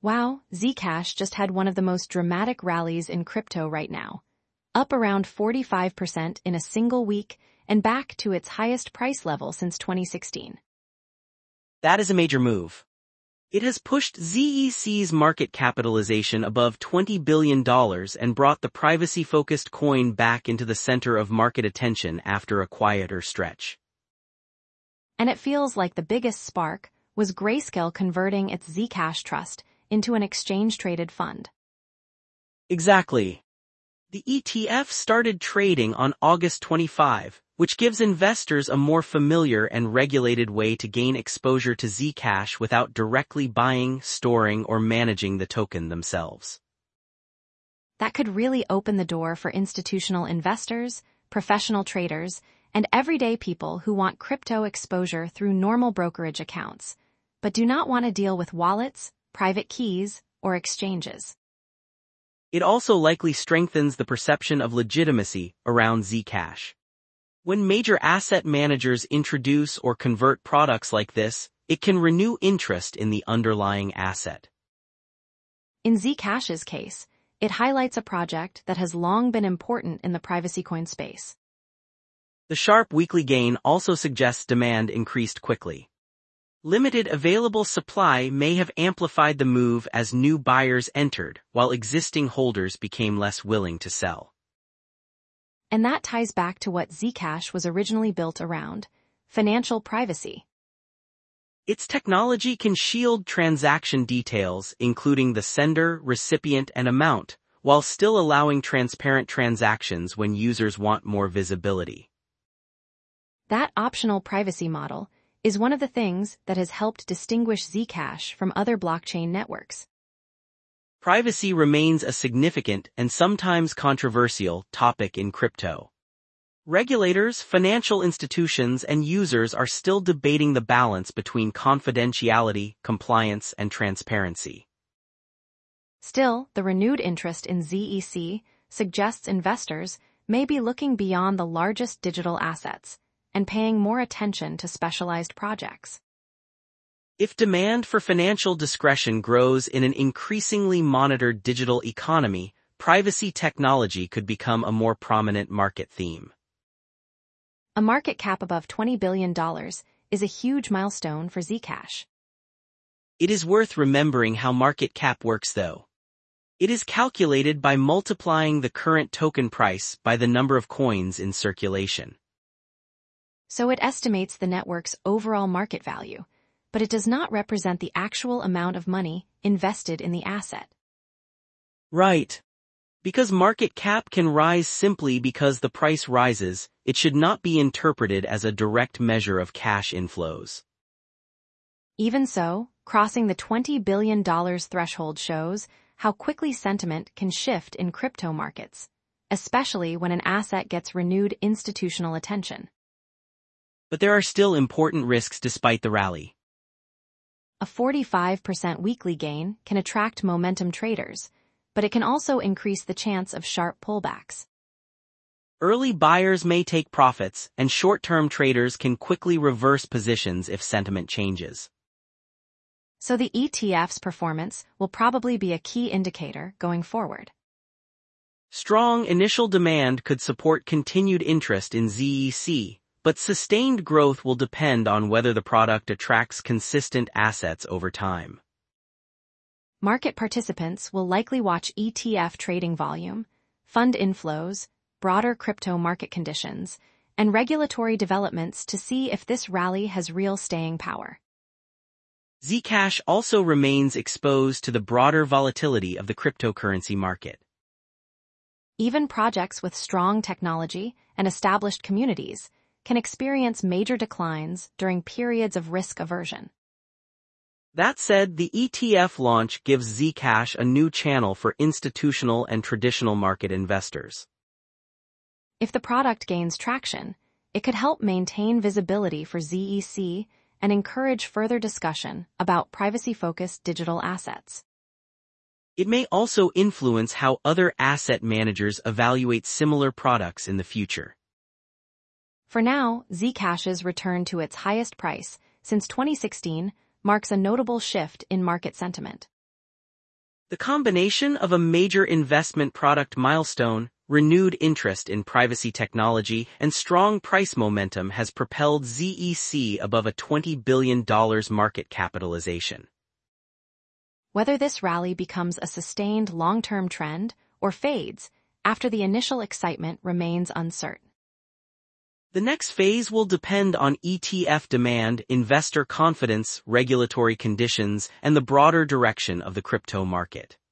Wow, Zcash just had one of the most dramatic rallies in crypto right now. Up around 45% in a single week and back to its highest price level since 2016. That is a major move. It has pushed ZEC's market capitalization above $20 billion and brought the privacy-focused coin back into the center of market attention after a quieter stretch. And it feels like the biggest spark was Grayscale converting its Zcash trust into an exchange-traded fund. Exactly. The ETF started trading on August 25, which gives investors a more familiar and regulated way to gain exposure to Zcash without directly buying, storing, or managing the token themselves. That could really open the door for institutional investors, professional traders, and everyday people who want crypto exposure through normal brokerage accounts, but do not want to deal with wallets, private keys, or exchanges. It also likely strengthens the perception of legitimacy around Zcash. When major asset managers introduce or convert products like this, it can renew interest in the underlying asset. In Zcash's case, it highlights a project that has long been important in the privacy coin space. The sharp weekly gain also suggests demand increased quickly. Limited available supply may have amplified the move as new buyers entered, while existing holders became less willing to sell. And that ties back to what Zcash was originally built around: financial privacy. Its technology can shield transaction details, including the sender, recipient, and amount, while still allowing transparent transactions when users want more visibility. That optional privacy model is one of the things that has helped distinguish Zcash from other blockchain networks. Privacy remains a significant and sometimes controversial topic in crypto. Regulators, financial institutions, and users are still debating the balance between confidentiality, compliance, and transparency. Still, the renewed interest in ZEC suggests investors may be looking beyond the largest digital assets and paying more attention to specialized projects. If demand for financial discretion grows in an increasingly monitored digital economy, privacy technology could become a more prominent market theme. A market cap above $20 billion is a huge milestone for Zcash. It is worth remembering how market cap works though. It is calculated by multiplying the current token price by the number of coins in circulation. So it estimates the network's overall market value, but it does not represent the actual amount of money invested in the asset. Right. Because market cap can rise simply because the price rises, it should not be interpreted as a direct measure of cash inflows. Even so, crossing the $20 billion threshold shows how quickly sentiment can shift in crypto markets, especially when an asset gets renewed institutional attention. But there are still important risks despite the rally. A 45% weekly gain can attract momentum traders, but it can also increase the chance of sharp pullbacks. Early buyers may take profits, and short-term traders can quickly reverse positions if sentiment changes. So the ETF's performance will probably be a key indicator going forward. Strong initial demand could support continued interest in ZEC, but sustained growth will depend on whether the product attracts consistent assets over time. Market participants will likely watch ETF trading volume, fund inflows, broader crypto market conditions, and regulatory developments to see if this rally has real staying power. Zcash also remains exposed to the broader volatility of the cryptocurrency market. Even projects with strong technology and established communities can experience major declines during periods of risk aversion. That said, the ETF launch gives Zcash a new channel for institutional and traditional market investors. If the product gains traction, it could help maintain visibility for ZEC and encourage further discussion about privacy-focused digital assets. It may also influence how other asset managers evaluate similar products in the future. For now, Zcash's return to its highest price since 2016 marks a notable shift in market sentiment. The combination of a major investment product milestone, renewed interest in privacy technology, and strong price momentum has propelled ZEC above a $20 billion market capitalization. Whether this rally becomes a sustained long-term trend or fades after the initial excitement remains uncertain. The next phase will depend on ETF demand, investor confidence, regulatory conditions, and the broader direction of the crypto market.